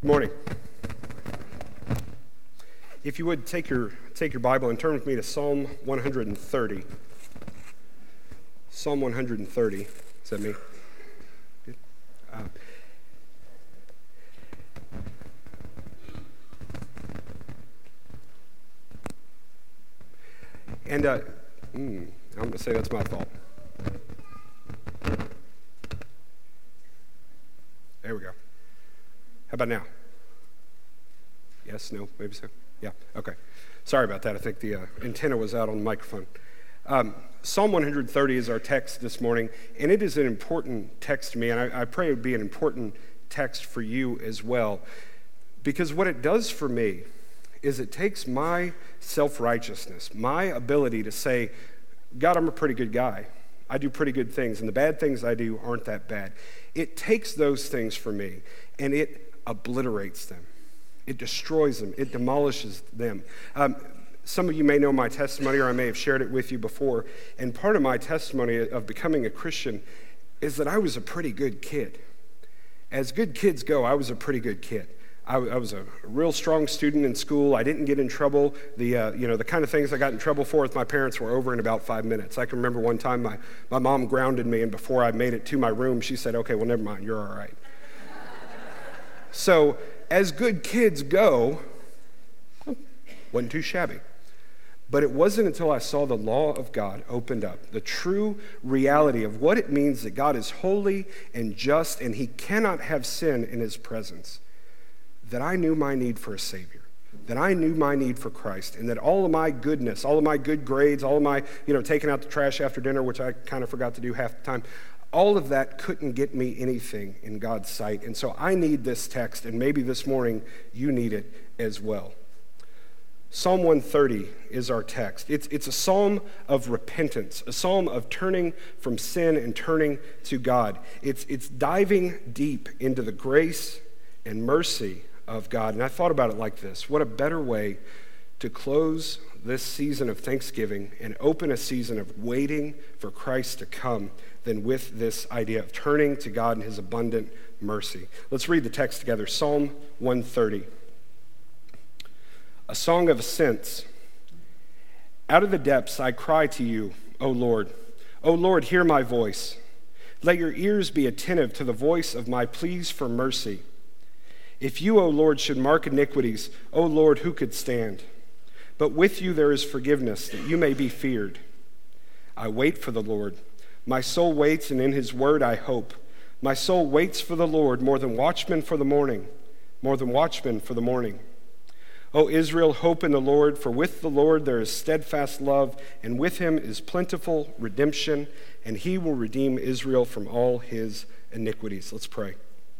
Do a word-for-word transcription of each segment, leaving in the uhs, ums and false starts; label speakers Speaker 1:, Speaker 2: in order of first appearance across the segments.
Speaker 1: Good morning. If you would take your take your Bible and turn with me to Psalm one thirty. Psalm one thirty. Is that me? Good. Uh, and uh, mm, I'm going to say that's my fault. There we go. How about now? Yes, no, maybe so. Yeah, okay. Sorry about that. I think the uh, antenna was out on the microphone. Um, Psalm one thirty is our text this morning, and it is an important text to me, and I, I pray it would be an important text for you as well, because what it does for me is it takes my self-righteousness, my ability to say, God, I'm a pretty good guy. I do pretty good things, and the bad things I do aren't that bad. It takes those things for me, and it obliterates them. It destroys them. It demolishes them. Um, some of you may know my testimony, or I may have shared it with you before, and part of my testimony of becoming a Christian is that I was a pretty good kid. As good kids go, I was a pretty good kid. I, I was a real strong student in school. I didn't get in trouble. The uh, you know the kind of things I got in trouble for with my parents were over in about five minutes. I can remember one time my, my mom grounded me, and before I made it to my room, she said, okay, well, never mind, you're all right. So as good kids go, wasn't too shabby. But it wasn't until I saw the law of God opened up, the true reality of what it means that God is holy and just and he cannot have sin in his presence, that I knew my need for a Savior, that I knew my need for Christ, and that all of my goodness, all of my good grades, all of my, you know, taking out the trash after dinner, which I kind of forgot to do half the time, all of that couldn't get me anything in God's sight. And so I need this text, and maybe this morning you need it as well. Psalm one thirty is our text. It's, it's a psalm of repentance, a psalm of turning from sin and turning to God. It's, it's diving deep into the grace and mercy of God. And I thought about it like this. What a better way to close this season of Thanksgiving and open a season of waiting for Christ to come than with this idea of turning to God and his abundant mercy. Let's read the text together. Psalm one thirty. A song of ascents. Out of the depths I cry to you, O Lord. O Lord, hear my voice. Let your ears be attentive to the voice of my pleas for mercy. If you, O Lord, should mark iniquities, O Lord, who could stand? But with you there is forgiveness, that you may be feared. I wait for the Lord. My soul waits, and in his word I hope. My soul waits for the Lord more than watchmen for the morning, more than watchmen for the morning. O Israel, hope in the Lord, for with the Lord there is steadfast love, and with him is plentiful redemption, and he will redeem Israel from all his iniquities. Let's pray.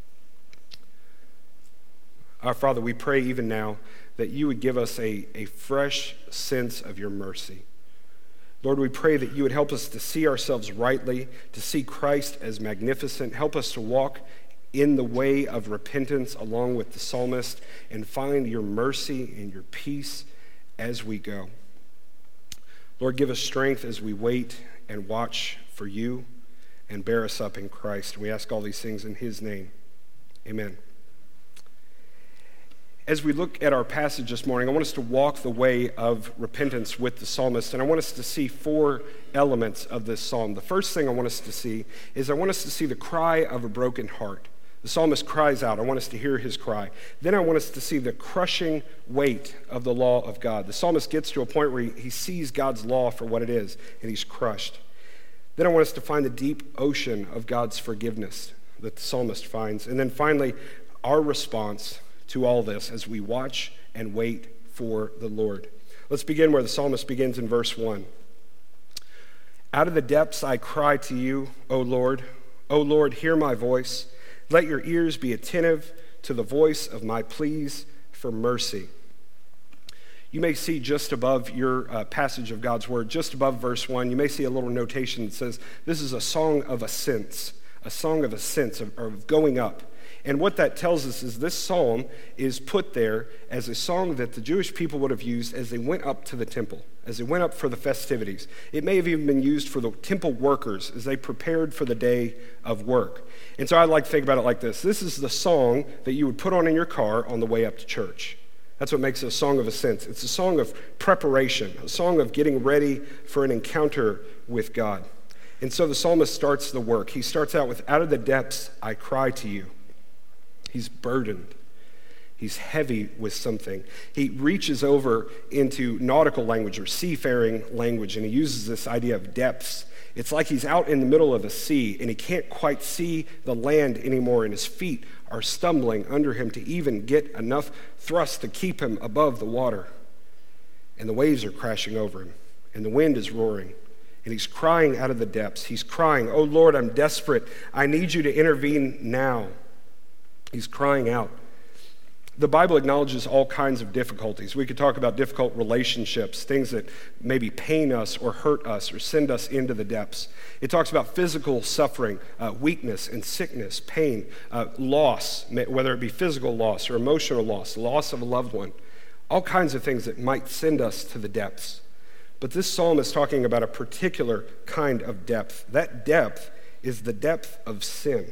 Speaker 1: Our Father, we pray even now that you would give us a, a fresh sense of your mercy. Lord, we pray that you would help us to see ourselves rightly, to see Christ as magnificent. Help us to walk in the way of repentance along with the psalmist and find your mercy and your peace as we go. Lord, give us strength as we wait and watch for you and bear us up in Christ. We ask all these things in his name. Amen. As we look at our passage this morning, I want us to walk the way of repentance with the psalmist, and I want us to see four elements of this psalm. The first thing I want us to see is I want us to see the cry of a broken heart. The psalmist cries out. I want us to hear his cry. Then I want us to see the crushing weight of the law of God. The psalmist gets to a point where he, he sees God's law for what it is, and he's crushed. Then I want us to find the deep ocean of God's forgiveness that the psalmist finds. And then finally, our response to all this as we watch and wait for the Lord. Let's begin where the psalmist begins in verse one. Out of the depths I cry to you, O Lord. O Lord, hear my voice. Let your ears be attentive to the voice of my pleas for mercy. You may see just above your uh, passage of God's word, just above verse one, you may see a little notation that says, this is a song of ascents, a song of ascents, of, of going up. And what that tells us is this psalm is put there as a song that the Jewish people would have used as they went up to the temple, as they went up for the festivities. It may have even been used for the temple workers as they prepared for the day of work. And so I like to think about it like this. This is the song that you would put on in your car on the way up to church. That's what makes it a song of ascents. It's a song of preparation, a song of getting ready for an encounter with God. And so the psalmist starts the work. He starts out with, "Out of the depths I cry to you." He's burdened. He's heavy with something. He reaches over into nautical language or seafaring language, and he uses this idea of depths. It's like he's out in the middle of a sea, and he can't quite see the land anymore, and his feet are stumbling under him to even get enough thrust to keep him above the water. And the waves are crashing over him, and the wind is roaring, and he's crying out of the depths. He's crying, "Oh Lord, I'm desperate. I need you to intervene now." He's crying out. The Bible acknowledges all kinds of difficulties. We could talk about difficult relationships, things that maybe pain us or hurt us or send us into the depths. It talks about physical suffering, uh, weakness and sickness, pain, uh, loss, whether it be physical loss or emotional loss, loss of a loved one, all kinds of things that might send us to the depths. But this psalm is talking about a particular kind of depth. That depth is the depth of sin.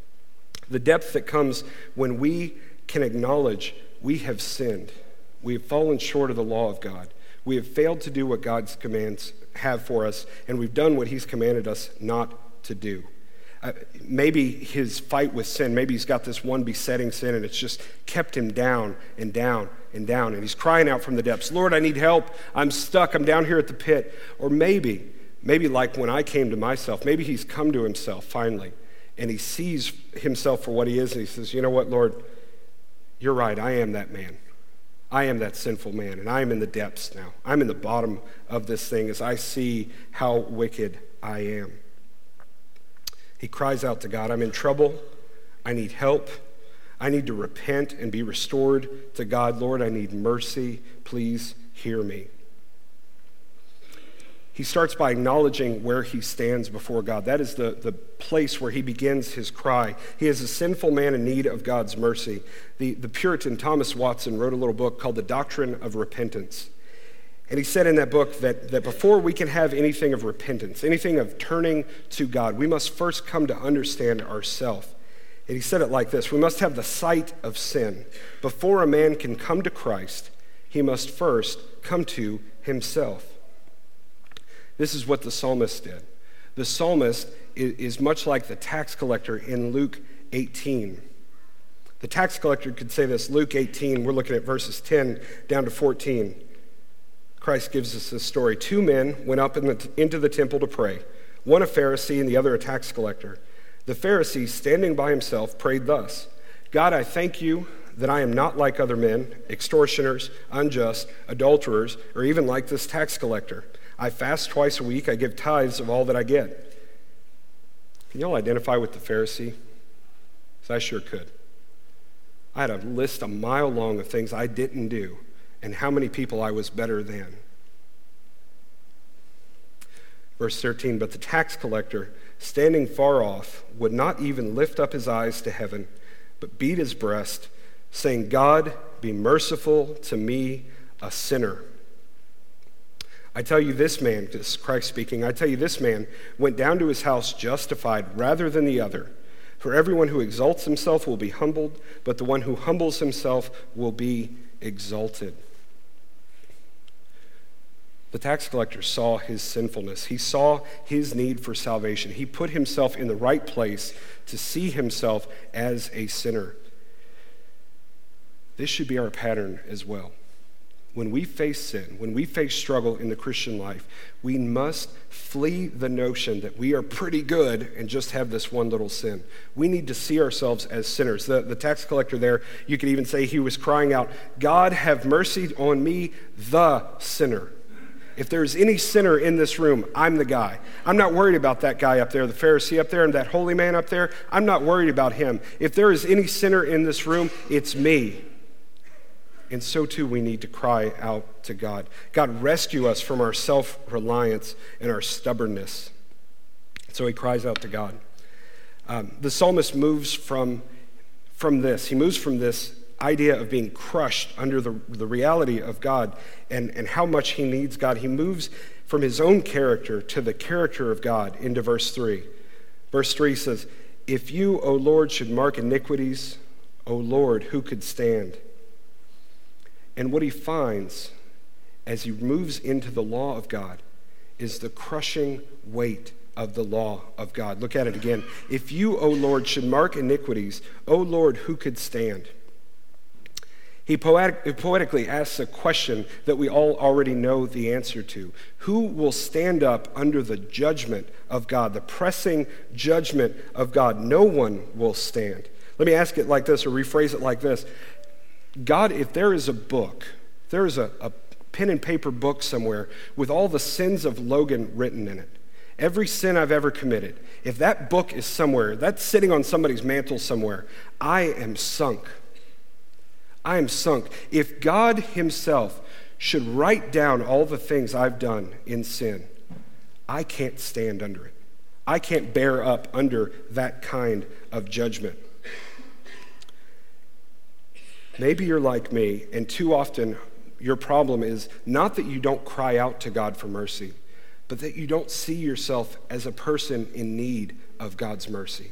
Speaker 1: The depth that comes when we can acknowledge we have sinned. We have fallen short of the law of God. We have failed to do what God's commands have for us, and we've done what he's commanded us not to do. Uh, maybe his fight with sin, maybe he's got this one besetting sin, and it's just kept him down and down and down, and he's crying out from the depths, "Lord, I need help. I'm stuck. I'm down here at the pit." Or maybe, maybe like when I came to myself, maybe he's come to himself finally, and he sees himself for what he is, and he says, "You know what, Lord? You're right. I am that man. I am that sinful man, and I am in the depths now. I'm in the bottom of this thing as I see how wicked I am." He cries out to God, "I'm in trouble. I need help. I need to repent and be restored to God. Lord, I need mercy. Please hear me." He starts by acknowledging where he stands before God. That is the, the place where he begins his cry. He is a sinful man in need of God's mercy. The, the Puritan Thomas Watson wrote a little book called The Doctrine of Repentance. And he said in that book that, that before we can have anything of repentance, anything of turning to God, we must first come to understand ourselves. And he said it like this: we must have the sight of sin. Before a man can come to Christ, he must first come to himself. This is what the psalmist did. The psalmist is much like the tax collector in Luke eighteen. The tax collector could say this, Luke eighteen, we're looking at verses ten down to fourteen. Christ gives us this story. Two men went up in the, into the temple to pray, one a Pharisee and the other a tax collector. The Pharisee, standing by himself, prayed thus: "God, I thank you that I am not like other men, extortioners, unjust, adulterers, or even like this tax collector. I fast twice a week. I give tithes of all that I get." Can y'all identify with the Pharisee? Because I sure could. I had a list a mile long of things I didn't do and how many people I was better than. Verse thirteen, "But the tax collector, standing far off, would not even lift up his eyes to heaven, but beat his breast, saying, 'God, be merciful to me, a sinner.' I tell you this man," this is Christ speaking, "I tell you this man went down to his house justified rather than the other. For everyone who exalts himself will be humbled, but the one who humbles himself will be exalted." The tax collector saw his sinfulness. He saw his need for salvation. He put himself in the right place to see himself as a sinner. This should be our pattern as well. When we face sin, when we face struggle in the Christian life, we must flee the notion that we are pretty good and just have this one little sin. We need to see ourselves as sinners. The, the tax collector there, you could even say he was crying out, "God, have mercy on me, the sinner." If there's any sinner in this room, I'm the guy. I'm not worried about that guy up there, the Pharisee up there, and that holy man up there. I'm not worried about him. If there is any sinner in this room, it's me. And so too we need to cry out to God. God, rescue us from our self-reliance and our stubbornness. So he cries out to God. Um, the psalmist moves from, from this. He moves from this idea of being crushed under the, the reality of God and, and how much he needs God. He moves from his own character to the character of God into verse three. Verse three says, "If you, O Lord, should mark iniquities, O Lord, who could stand?" And what he finds as he moves into the law of God is the crushing weight of the law of God. Look at it again. "If you, O Lord, should mark iniquities, O Lord, who could stand?" He poetic, poetically asks a question that we all already know the answer to. Who will stand up under the judgment of God, the pressing judgment of God? No one will stand. Let me ask it like this, or rephrase it like this. God, if there is a book, if there is a, a pen and paper book somewhere with all the sins of Logan written in it, every sin I've ever committed, if that book is somewhere, that's sitting on somebody's mantle somewhere, I am sunk. I am sunk. If God himself should write down all the things I've done in sin, I can't stand under it. I can't bear up under that kind of judgment. Maybe you're like me, and too often your problem is not that you don't cry out to God for mercy, but that you don't see yourself as a person in need of God's mercy.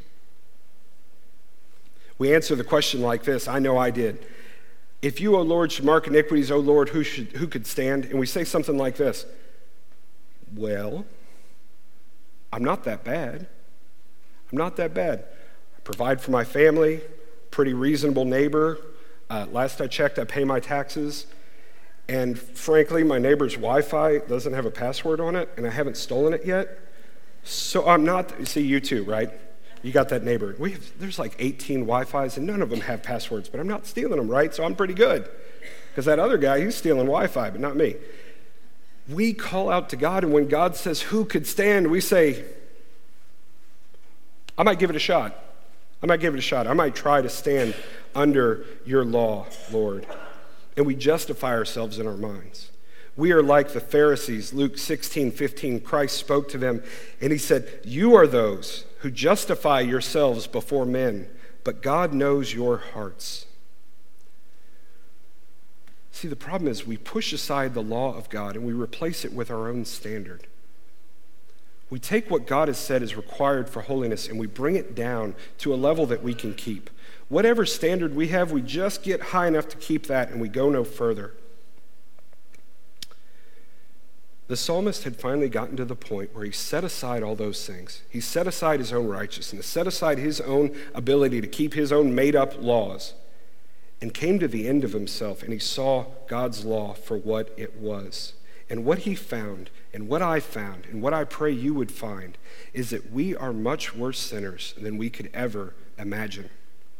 Speaker 1: We answer the question like this. I know I did. If you, O Lord, should mark iniquities, O Lord, who should who could stand? And we say something like this. Well, I'm not that bad. I'm not that bad. I provide for my family, pretty reasonable neighbor. Uh, last I checked, I pay my taxes. And frankly, my neighbor's Wi-Fi doesn't have a password on it, and I haven't stolen it yet. So I'm not, see, you too, right? You got that neighbor. We have, there's like eighteen Wi-Fis, and none of them have passwords, but I'm not stealing them, right? So I'm pretty good. Because that other guy, he's stealing Wi-Fi, but not me. We call out to God, and when God says, who could stand? We say, I might give it a shot. I might give it a shot. I might try to stand under your law, Lord. And we justify ourselves in our minds. We are like the Pharisees. Luke sixteen fifteen, Christ spoke to them, and he said, you are those who justify yourselves before men, but God knows your hearts. See, the problem is we push aside the law of God and we replace it with our own standard. We take what God has said is required for holiness and we bring it down to a level that we can keep. Whatever standard we have, we just get high enough to keep that and we go no further. The psalmist had finally gotten to the point where he set aside all those things. He set aside his own righteousness, set aside his own ability to keep his own made-up laws, and came to the end of himself, and he saw God's law for what it was. And what he found, and what I found, and what I pray you would find, is that we are much worse sinners than we could ever imagine.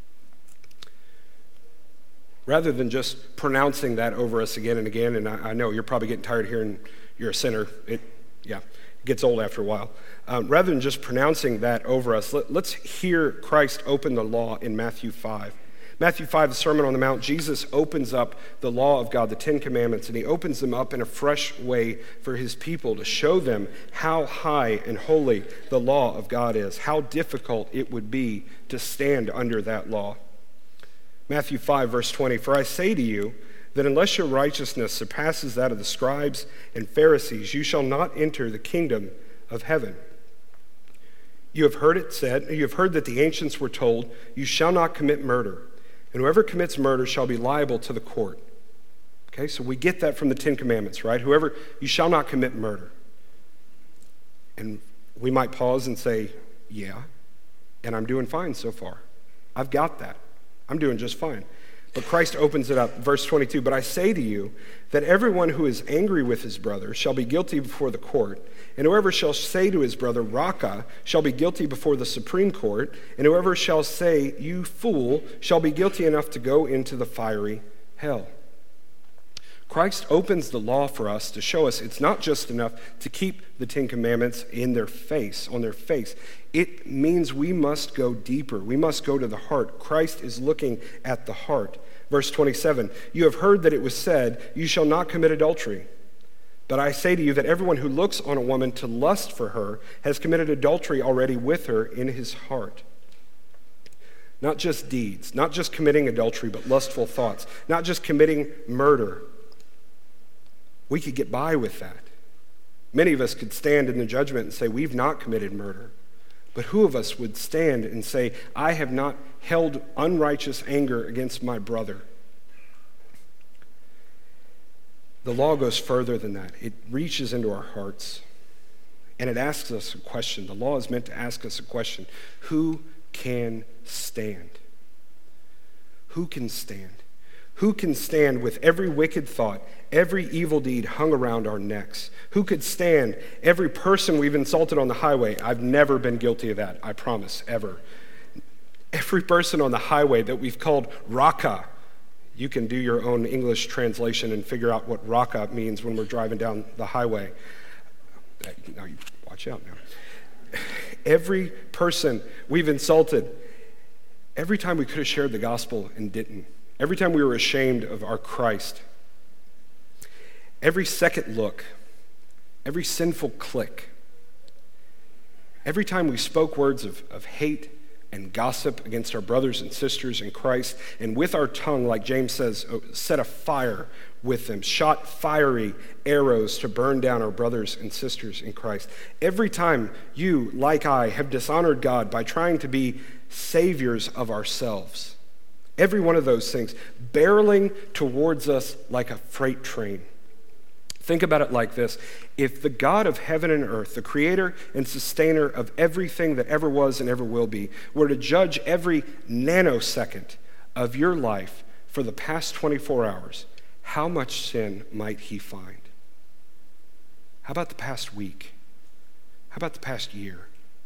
Speaker 1: Rather than just pronouncing that over us again and again, and I, I know you're probably getting tired of hearing you're a sinner. It, yeah, it gets old after a while. Um, rather than just pronouncing that over us, let, let's hear Christ open the law in Matthew five. Matthew five, the Sermon on the Mount, Jesus opens up the law of God, the Ten Commandments, and he opens them up in a fresh way for his people to show them how high and holy the law of God is, how difficult it would be to stand under that law. Matthew five, verse twenty, for I say to you, that unless your righteousness surpasses that of the scribes and Pharisees, you shall not enter the kingdom of heaven. You have heard it said, you have heard that the ancients were told, you shall not commit murder, and whoever commits murder shall be liable to the court. Okay, so we get that from the Ten Commandments, right? Whoever, you shall not commit murder. And we might pause and say, yeah, and I'm doing fine so far. I've got that. I'm doing just fine. But Christ opens it up, verse twenty-two, but I say to you that everyone who is angry with his brother shall be guilty before the court, and whoever shall say to his brother, Raca, shall be guilty before the Supreme Court, and whoever shall say, you fool, shall be guilty enough to go into the fiery hell. Christ opens the law for us to show us it's not just enough to keep the Ten Commandments in their face, on their face. It means we must go deeper. We must go to the heart. Christ is looking at the heart. Verse twenty-seven, you have heard that it was said, you shall not commit adultery. But I say to you that everyone who looks on a woman to lust for her has committed adultery already with her in his heart. not just deeds, not just committing adultery, but lustful thoughts, not just committing murder. We could get by with that. Many of us could stand in the judgment and say, we've not committed murder. But who of us would stand and say, I have not held unrighteous anger against my brother? The law goes further than that. It reaches into our hearts, and it asks us a question. The law is meant to ask us a question. Who can stand? Who can stand? Who can stand with every wicked thought, every evil deed hung around our necks? Who could stand every person we've insulted on the highway? I've never been guilty of that, I promise, ever. Every person on the highway that we've called raka. You can do your own English translation and figure out what raka means when we're driving down the highway. Now, you watch out now. Every person we've insulted, every time we could have shared the gospel and didn't. Every time we were ashamed of our Christ, every second look, every sinful click, every time we spoke words of, of hate and gossip against our brothers and sisters in Christ, and with our tongue, like James says, set a fire with them, shot fiery arrows to burn down our brothers and sisters in Christ. Every time you, like I, have dishonored God by trying to be saviors of ourselves, every one of those things, barreling towards us like a freight train. Think about it like this. If the God of heaven and earth, the creator and sustainer of everything that ever was and ever will be, were to judge every nanosecond of your life for the past twenty-four hours, how much sin might he find? How about the past week? How about the past year?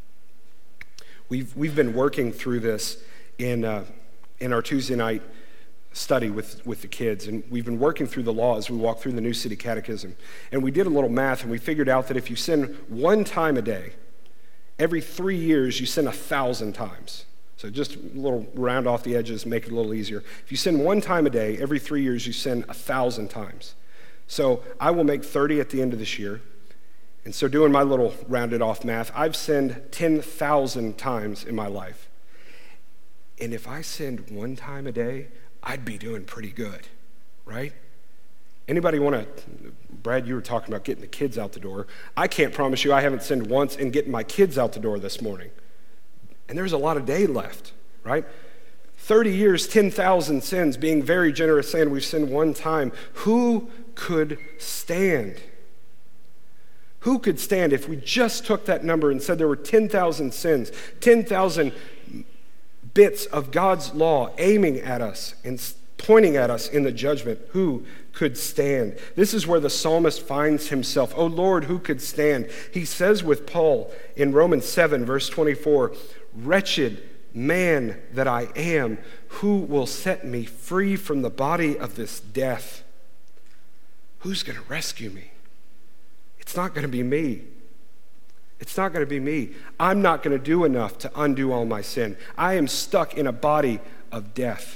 Speaker 1: We've, we've been working through this in... Uh, in our Tuesday night study with, with the kids, and we've been working through the law as we walk through the New City Catechism. And we did a little math, and we figured out that if you sin one time a day, every three years you sin a thousand times. So just a little round off the edges, make it a little easier. If you sin one time a day, every three years you sin a thousand times. So I will make thirty at the end of this year. And so doing my little rounded off math, I've sinned ten thousand times in my life. And if I sinned one time a day, I'd be doing pretty good, right? Anybody want to, Brad, you were talking about getting the kids out the door. I can't promise you I haven't sinned once in getting my kids out the door this morning. And there's a lot of day left, right? thirty years, ten thousand sins, being very generous, saying we've sinned one time. Who could stand? Who could stand if we just took that number and said there were ten thousand sins, ten thousand bits of God's law aiming at us and pointing at us in the judgment? Who could stand? This is where the psalmist finds himself. Oh Lord, who could stand? He says with Paul in Romans seven, verse twenty-four, wretched man that I am, who will set me free from the body of this death? Who's going to rescue me? It's not going to be me. It's not going to be me. I'm not going to do enough to undo all my sin. I am stuck in a body of death.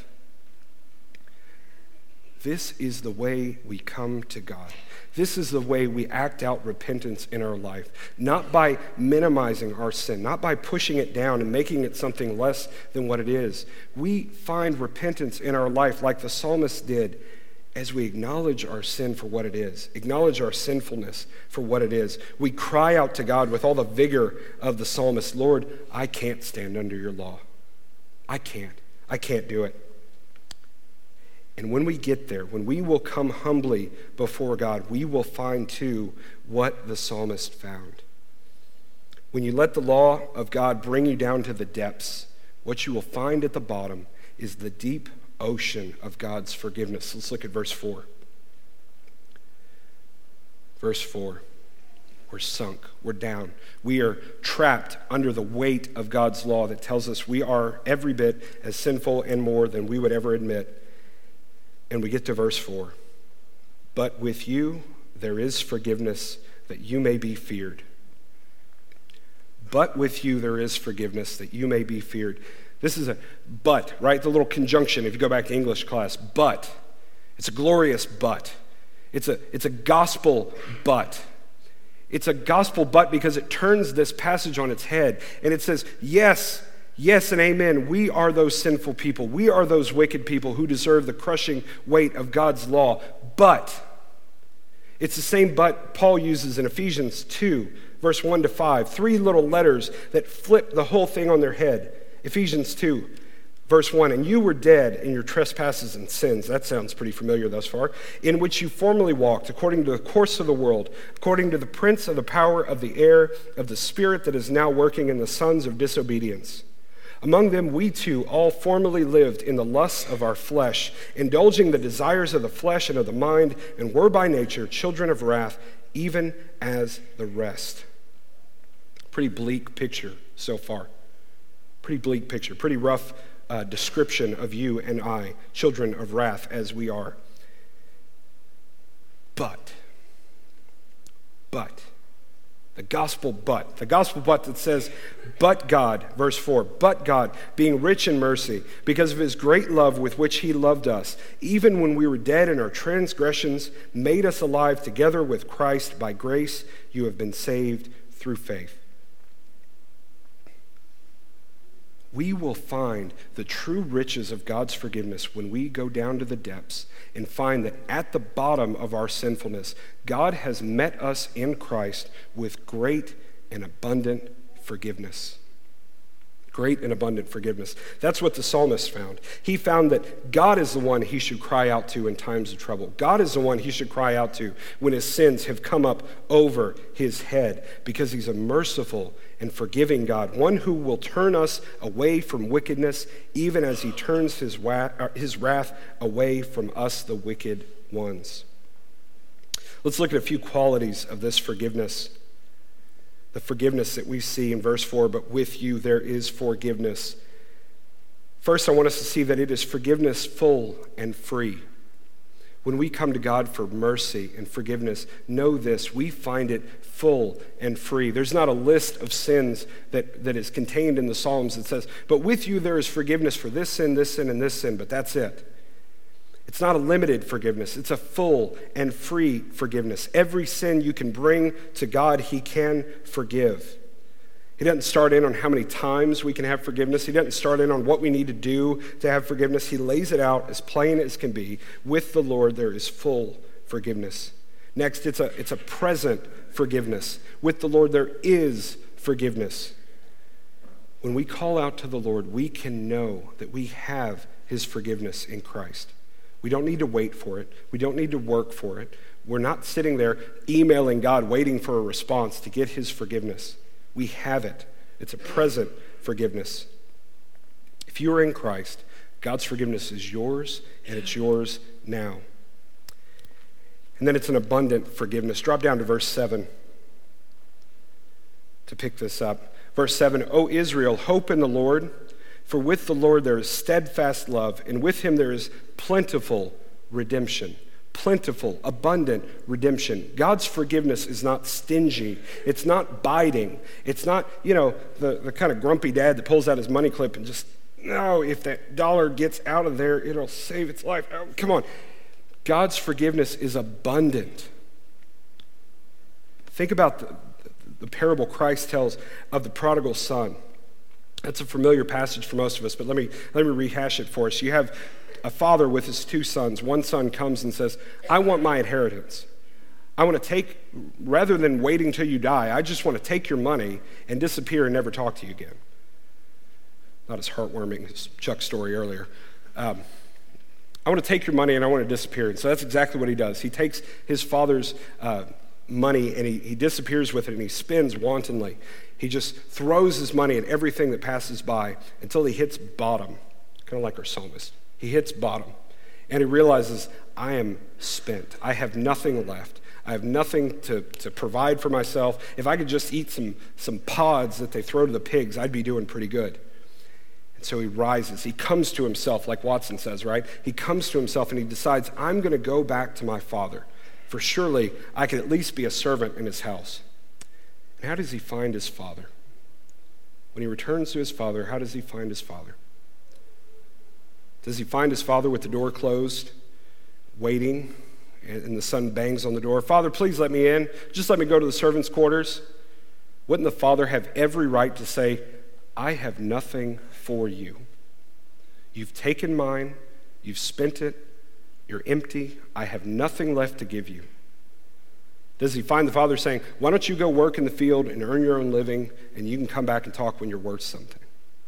Speaker 1: This is the way we come to God. This is the way we act out repentance in our life. Not by minimizing our sin, not by pushing it down and making it something less than what it is. We find repentance in our life like the psalmist did, as we acknowledge our sin for what it is, acknowledge our sinfulness for what it is. We cry out to God with all the vigor of the psalmist, Lord, I can't stand under your law. I can't. I can't do it. And when we get there, when we will come humbly before God, we will find too what the psalmist found. When you let the law of God bring you down to the depths, what you will find at the bottom is the deep ocean of God's forgiveness. Let's look at verse four. Verse four. We're sunk. We're down. We are trapped under the weight of God's law that tells us we are every bit as sinful and more than we would ever admit. And we get to verse four. But with you there is forgiveness that you may be feared. But with you there is forgiveness that you may be feared. This is a but, right? The little conjunction, if you go back to English class, but. It's a glorious but. It's a, it's a gospel but. It's a gospel but because it turns this passage on its head. And it says, yes, Yes and amen, we are those sinful people. We are those wicked people who deserve the crushing weight of God's law. But it's the same but Paul uses in Ephesians two, verse one to five. Three little letters that flip the whole thing on their head. Ephesians two, verse one, and you were dead in your trespasses and sins. That sounds pretty familiar thus far. In which you formerly walked according to the course of the world, according to the prince of the power of the air, of the spirit that is now working in the sons of disobedience. Among them we too all formerly lived in the lusts of our flesh, indulging the desires of the flesh and of the mind, and were by nature children of wrath, even as the rest. Pretty bleak picture so far. Pretty bleak picture, pretty rough uh, description of you and I, children of wrath as we are. But, but, the gospel but, the gospel but that says, but God, verse four, but God, being rich in mercy, because of his great love with which he loved us, even when we were dead in our transgressions, made us alive together with Christ. By grace you have been saved through faith. We will find the true riches of God's forgiveness when we go down to the depths and find that at the bottom of our sinfulness, God has met us in Christ with great and abundant forgiveness. Great and abundant forgiveness. That's what the psalmist found. He found that God is the one he should cry out to in times of trouble. God is the one he should cry out to when his sins have come up over his head, because he's a merciful and forgiving God, one who will turn us away from wickedness, even as he turns his, wa- his wrath away from us, the wicked ones. Let's look at a few qualities of this forgiveness. The forgiveness that we see in verse four, but with you there is forgiveness. First, I want us to see that it is forgiveness full and free. When we come to God for mercy and forgiveness, know this, we find it full and free. There's not a list of sins that, that is contained in the Psalms that says, but with you there is forgiveness for this sin, this sin, and this sin, but that's it. It's not a limited forgiveness. It's a full and free forgiveness. Every sin you can bring to God, he can forgive. He doesn't start in on how many times we can have forgiveness. He doesn't start in on what we need to do to have forgiveness. He lays it out as plain as can be. With the Lord, there is full forgiveness. Next, it's a, it's a present forgiveness. With the Lord, there is forgiveness. When we call out to the Lord, we can know that we have his forgiveness in Christ. We don't need to wait for it. We don't need to work for it. We're not sitting there emailing God, waiting for a response to get his forgiveness. We have it. It's a present forgiveness. If you are in Christ, God's forgiveness is yours, and it's yours now. And then it's an abundant forgiveness. Drop down to verse seven to pick this up. Verse seven, O Israel, hope in the Lord, for with the Lord there is steadfast love, and with him there is plentiful redemption. Plentiful, abundant redemption. God's forgiveness is not stingy. It's not biting. It's not, you know, the, the kind of grumpy dad that pulls out his money clip and just, no, if that dollar gets out of there, it'll save its life. Oh, come on. God's forgiveness is abundant. Think about the, the parable Christ tells of the prodigal son. That's a familiar passage for most of us, but let me, let me rehash it for us. You have a father with his two sons. One son comes and says, I want my inheritance. I want to take, rather than waiting till you die, I just want to take your money and disappear and never talk to you again. Not as heartwarming as Chuck's story earlier. Um, I want to take your money and I want to disappear. And so that's exactly what he does. He takes his father's uh, money and he, he disappears with it and he spends wantonly. He just throws his money at everything that passes by until he hits bottom, kind of like our psalmist. He hits bottom, and he realizes, I am spent. I have nothing left. I have nothing to, to provide for myself. If I could just eat some, some pods that they throw to the pigs, I'd be doing pretty good. And so he rises. He comes to himself, like Watson says, right? He comes to himself, and he decides, I'm going to go back to my father, for surely I can at least be a servant in his house. And how does he find his father? When he returns to his father, how does he find his father? Does he find his father with the door closed, waiting, and the son bangs on the door? Father, please let me in. Just let me go to the servants' quarters. Wouldn't the father have every right to say, I have nothing for you. You've taken mine, you've spent it, you're empty, I have nothing left to give you. Does he find the father saying, why don't you go work in the field and earn your own living and you can come back and talk when you're worth something?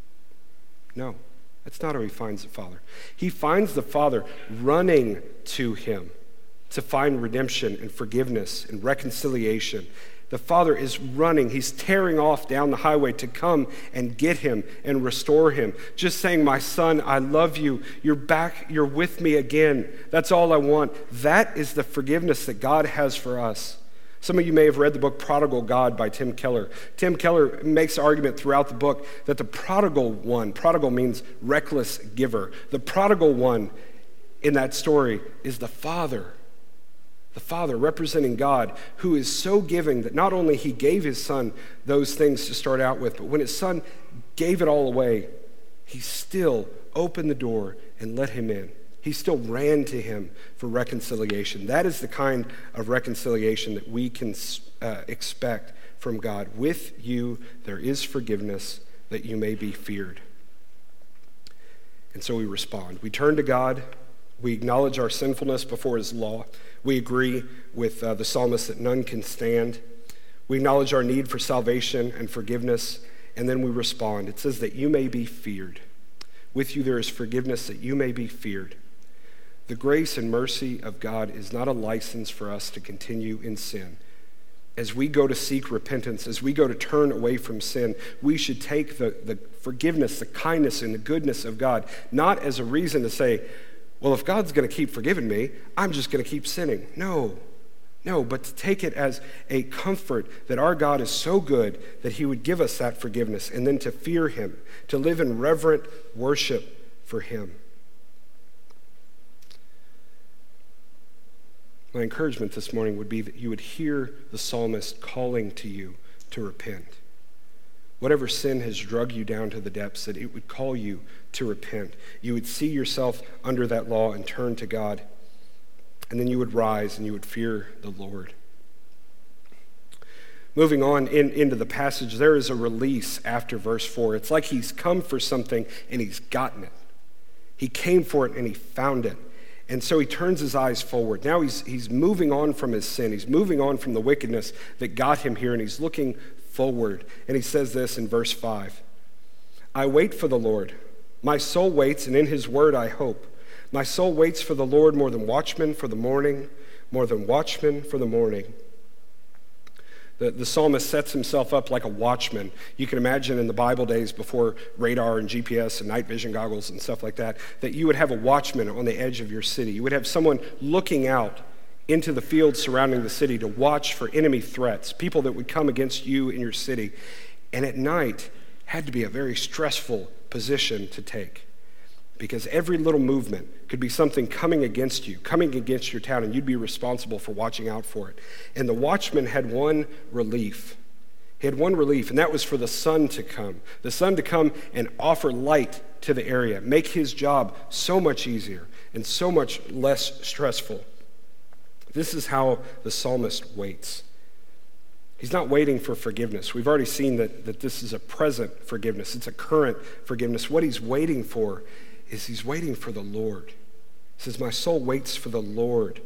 Speaker 1: No, that's not how he finds the father. He finds the father running to him to find redemption and forgiveness and reconciliation. The father is running. He's tearing off down the highway to come and get him and restore him. Just saying, my son, I love you. You're back. You're with me again. That's all I want. That is the forgiveness that God has for us. Some of you may have read the book Prodigal God by Tim Keller. Tim Keller makes the argument throughout the book that the prodigal one, prodigal means reckless giver. The prodigal one in that story is the father. The Father representing God, who is so giving that not only he gave his son those things to start out with, but when his son gave it all away, he still opened the door and let him in. He still ran to him for reconciliation. That is the kind of reconciliation that we can uh, expect from God. With you there is forgiveness, that you may be feared. And so we respond. We turn to God. We acknowledge our sinfulness before his law. We agree with uh, the psalmist that none can stand. We acknowledge our need for salvation and forgiveness, and then we respond. It says that you may be feared. With you there is forgiveness, that you may be feared. The grace and mercy of God is not a license for us to continue in sin. As we go to seek repentance, as we go to turn away from sin, we should take the, the forgiveness, the kindness, and the goodness of God, not as a reason to say, well, if God's going to keep forgiving me, I'm just going to keep sinning. No, no, but to take it as a comfort that our God is so good that he would give us that forgiveness, and then to fear him, to live in reverent worship for him. My encouragement this morning would be that you would hear the psalmist calling to you to repent. Whatever sin has drug you down to the depths, that it would call you to repent. You would see yourself under that law and turn to God. And then you would rise and you would fear the Lord. Moving on in, into the passage, there is a release after verse four. It's like he's come for something and he's gotten it. He came for it and he found it. And so he turns his eyes forward. Now he's, he's moving on from his sin. He's moving on from the wickedness that got him here, and he's looking forward. And he says this in verse five. I wait for the Lord. My soul waits, and in his word I hope. My soul waits for the Lord more than watchmen for the morning, more than watchmen for the morning. The, the psalmist sets himself up like a watchman. You can imagine in the Bible days before radar and G P S and night vision goggles and stuff like that, that you would have a watchman on the edge of your city. You would have someone looking out into the fields surrounding the city to watch for enemy threats, people that would come against you in your city. And at night had to be a very stressful position to take, because every little movement could be something coming against you, coming against your town, and you'd be responsible for watching out for it. And the watchman had one relief. He had one relief, and that was for the sun to come. The sun to come and offer light to the area, make his job so much easier and so much less stressful. This is how the psalmist waits. He's not waiting for forgiveness. We've already seen that, that this is a present forgiveness. It's a current forgiveness. What he's waiting for is he's waiting for the Lord. He says, my soul waits for the Lord.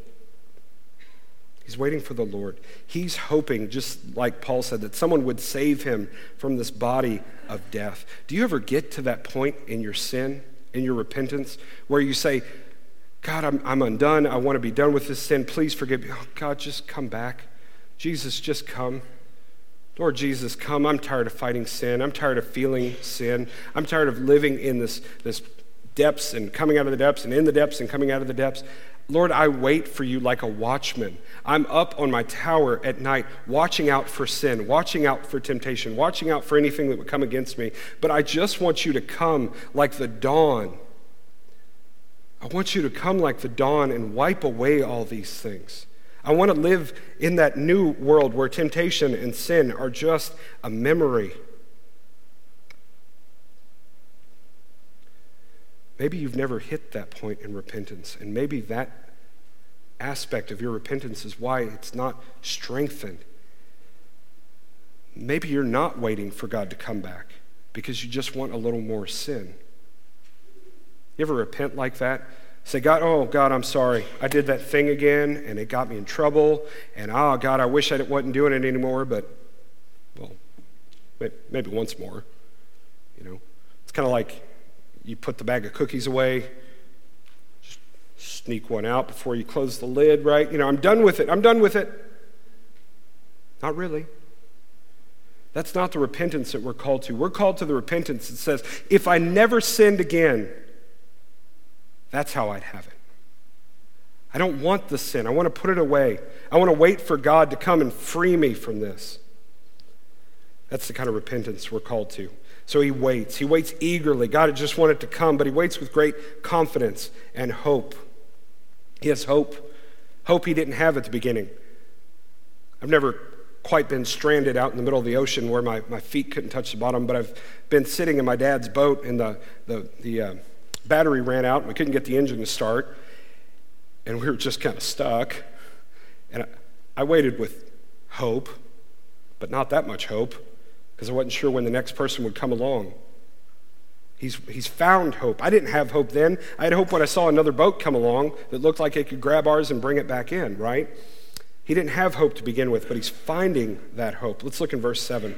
Speaker 1: He's waiting for the Lord. He's hoping, just like Paul said, that someone would save him from this body of death. Do you ever get to that point in your sin, in your repentance, where you say, God, I'm, I'm undone. I want to be done with this sin. Please forgive me. Oh, God, just come back. Jesus, just come. Lord Jesus, come. I'm tired of fighting sin. I'm tired of feeling sin. I'm tired of living in this, this depths and coming out of the depths and in the depths and coming out of the depths. Lord, I wait for you like a watchman. I'm up on my tower at night watching out for sin, watching out for temptation, watching out for anything that would come against me. But I just want you to come like the dawn. I want you to come like the dawn and wipe away all these things. I want to live in that new world where temptation and sin are just a memory. Maybe you've never hit that point in repentance, and maybe that aspect of your repentance is why it's not strengthened. Maybe you're not waiting for God to come back. because you just want a little more sin. You ever repent like that? Say, God, oh, God, I'm sorry. I did that thing again, and it got me in trouble, and oh, God, I wish I wasn't doing it anymore, but, well, maybe once more, you know. It's kind of like you put the bag of cookies away, just sneak one out before you close the lid, right? You know, I'm done with it. I'm done with it. Not really. That's not the repentance that we're called to. We're called to the repentance that says, if I never sinned again, that's how I'd have it. I don't want the sin. I want to put it away. I want to wait for God to come and free me from this. That's the kind of repentance we're called to. So he waits. He waits eagerly. God just wanted it to come, but he waits with great confidence and hope. He has hope. Hope he didn't have at the beginning. I've never quite been stranded out in the middle of the ocean where my, my feet couldn't touch the bottom, but I've been sitting in my dad's boat and the, the, the uh, battery ran out and we couldn't get the engine to start, and we were just kind of stuck. And I, I waited with hope, but not that much hope, because I wasn't sure when the next person would come along. He's, he's found hope. I didn't have hope then. I had hope when I saw another boat come along that looked like it could grab ours and bring it back in, right? He didn't have hope to begin with, but he's finding that hope. Let's look in verse seven.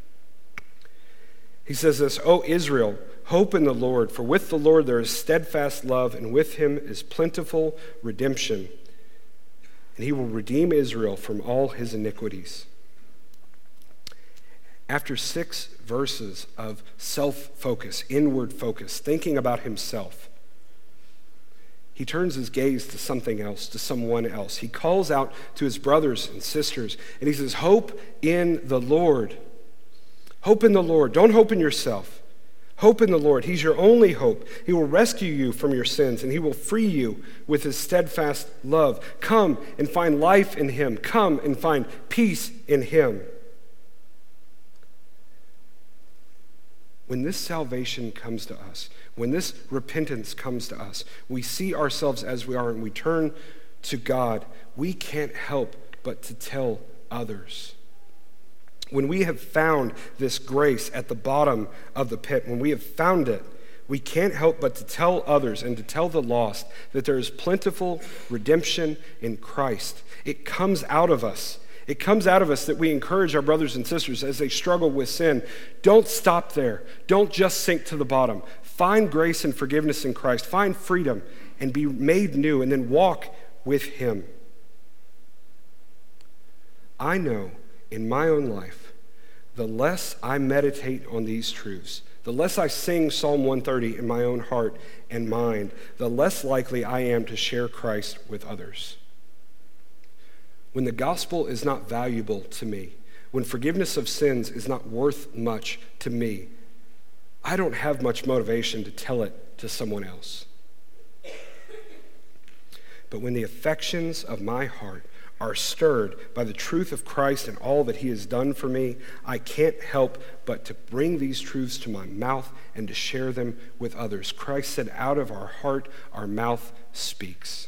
Speaker 1: He says this, O Israel, hope in the Lord, for with the Lord there is steadfast love, and with him is plentiful redemption. And he will redeem Israel from all his iniquities. After six verses of self-focus, inward focus, thinking about himself, he turns his gaze to something else, to someone else. He calls out to his brothers and sisters, and he says, hope in the Lord. Hope in the Lord. Don't hope in yourself. Hope in the Lord. He's your only hope. He will rescue you from your sins, and he will free you with his steadfast love. Come and find life in him. Come and find peace in him. When this salvation comes to us, when this repentance comes to us, we see ourselves as we are and we turn to God, we can't help but to tell others. When we have found this grace at the bottom of the pit, when we have found it, we can't help but to tell others and to tell the lost that there is plentiful redemption in Christ. It comes out of us. It comes out of us that we encourage our brothers and sisters as they struggle with sin. Don't stop there. Don't just sink to the bottom. Find grace and forgiveness in Christ. Find freedom and be made new, and then walk with him. I know in my own life, the less I meditate on these truths, the less I sing Psalm one thirty in my own heart and mind, the less likely I am to share Christ with others. When the gospel is not valuable to me, when forgiveness of sins is not worth much to me, I don't have much motivation to tell it to someone else. But when the affections of my heart are stirred by the truth of Christ and all that he has done for me, I can't help but to bring these truths to my mouth and to share them with others. Christ said, out of our heart, our mouth speaks.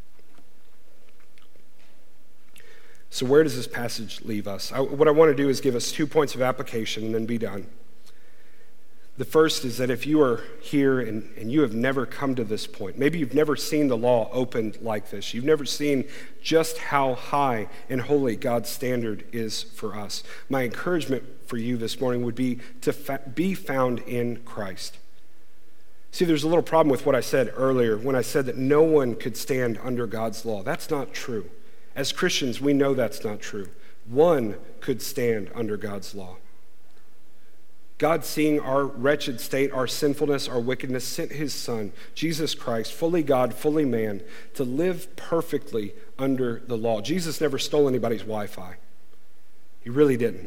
Speaker 1: So where does this passage leave us? I, what I want to do is give us two points of application and then be done. The first is that if you are here and, and you have never come to this point, maybe you've never seen the law opened like this, you've never seen just how high and holy God's standard is for us, my encouragement for you this morning would be to fa- be found in Christ. See, there's a little problem with what I said earlier when I said that no one could stand under God's law. That's not true. As Christians, we know that's not true. One could stand under God's law. God, seeing our wretched state, our sinfulness, our wickedness, sent his Son, Jesus Christ, fully God, fully man, to live perfectly under the law. Jesus never stole anybody's Wi-Fi. He really didn't.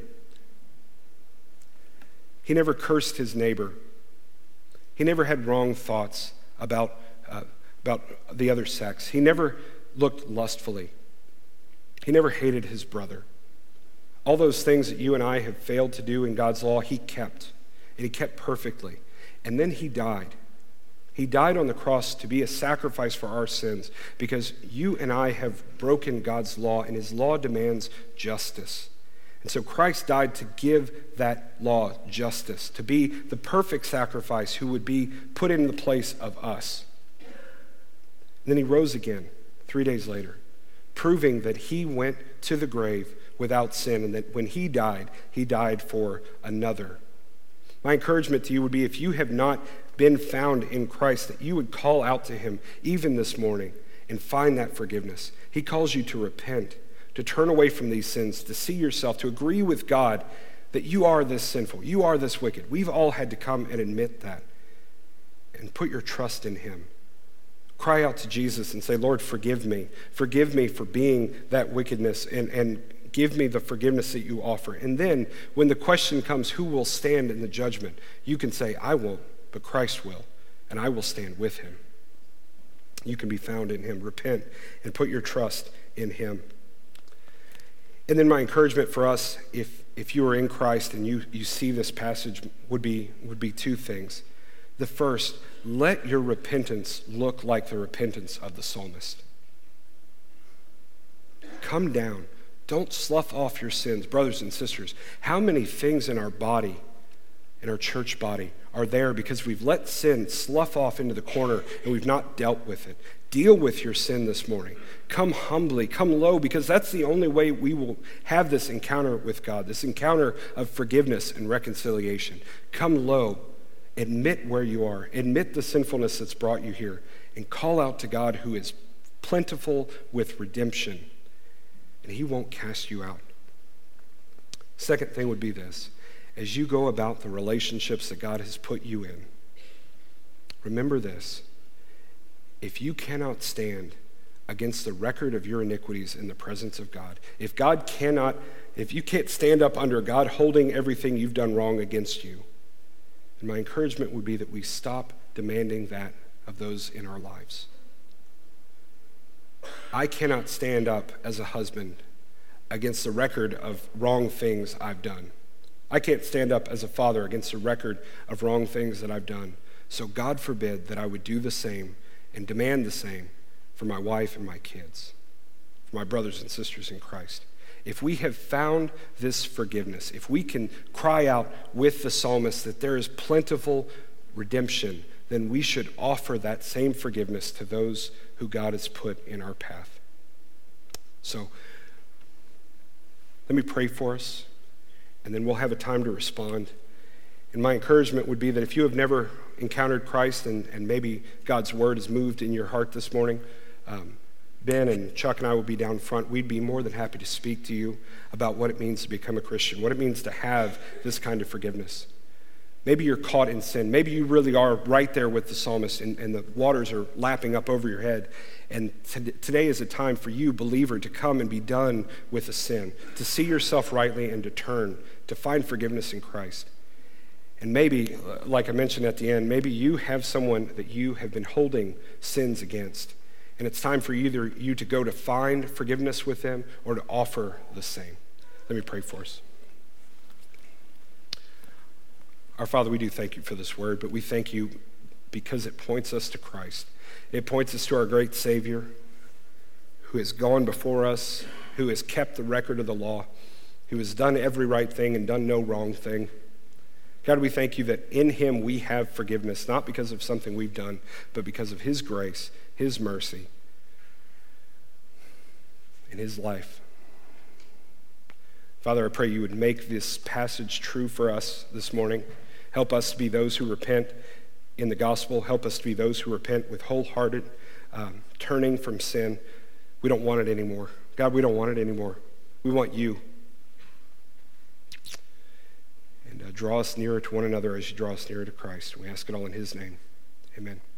Speaker 1: He never cursed his neighbor. He never had wrong thoughts about, uh, about the other sex. He never looked lustfully. He never hated his brother. All those things that you and I have failed to do in God's law, he kept. And he kept perfectly. And then he died. He died on the cross to be a sacrifice for our sins because you and I have broken God's law, and his law demands justice. And so Christ died to give that law justice, to be the perfect sacrifice who would be put in the place of us. And then he rose again three days later, proving that he went to the grave without sin, and that when he died, he died for another. My encouragement to you would be, if you have not been found in Christ, that you would call out to him even this morning and find that forgiveness. He calls you to repent, to turn away from these sins, to see yourself, to agree with God that you are this sinful, you are this wicked. We've all had to come and admit that and put your trust in him. Cry out to Jesus and say, Lord, forgive me. Forgive me for being that wickedness, and, and give me the forgiveness that you offer. And then when the question comes, who will stand in the judgment? You can say, I won't, but Christ will, and I will stand with him. You can be found in him. Repent and put your trust in him. And then my encouragement for us, if if you are in Christ and you, you see this passage, would be would be two things. The first, let your repentance look like the repentance of the psalmist. Come down. Don't slough off your sins. Brothers and sisters, how many things in our body, in our church body, are there because we've let sin slough off into the corner and we've not dealt with it? Deal with your sin this morning. Come humbly, come low, because that's the only way we will have this encounter with God, this encounter of forgiveness and reconciliation. Come low, admit where you are, admit the sinfulness that's brought you here, and call out to God who is plentiful with redemption, and he won't cast you out. Second thing would be this. As you go about the relationships that God has put you in, remember this. If you cannot stand against the record of your iniquities in the presence of God, if God cannot, if you can't stand up under God holding everything you've done wrong against you, then my encouragement would be that we stop demanding that of those in our lives. I cannot stand up as a husband against the record of wrong things I've done. I can't stand up as a father against the record of wrong things that I've done. So God forbid that I would do the same and demand the same for my wife and my kids, for my brothers and sisters in Christ. If we have found this forgiveness, if we can cry out with the psalmist that there is plentiful redemption, then we should offer that same forgiveness to those who God has put in our path. So let me pray for us, and then we'll have a time to respond. And my encouragement would be that if you have never encountered Christ and, and maybe God's word has moved in your heart this morning, um, Ben and Chuck and I will be down front. We'd be more than happy to speak to you about what it means to become a Christian, what it means to have this kind of forgiveness. Maybe you're caught in sin. Maybe you really are right there with the psalmist and, and the waters are lapping up over your head. And t- today is a time for you, believer, to come and be done with the sin, to see yourself rightly and to turn, to find forgiveness in Christ. And maybe, like I mentioned at the end, maybe you have someone that you have been holding sins against. And it's time for either you to go to find forgiveness with them or to offer the same. Let me pray for us. Our Father, we do thank you for this word, but we thank you because it points us to Christ. It points us to our great Savior who has gone before us, who has kept the record of the law, who has done every right thing and done no wrong thing. God, we thank you that in him we have forgiveness, not because of something we've done, but because of his grace, his mercy, and his life. Father, I pray you would make this passage true for us this morning. Help us to be those who repent in the gospel. Help us to be those who repent with wholehearted um, turning from sin. We don't want it anymore. God, we don't want it anymore. We want you. And uh, draw us nearer to one another as you draw us nearer to Christ. We ask it all in his name. Amen.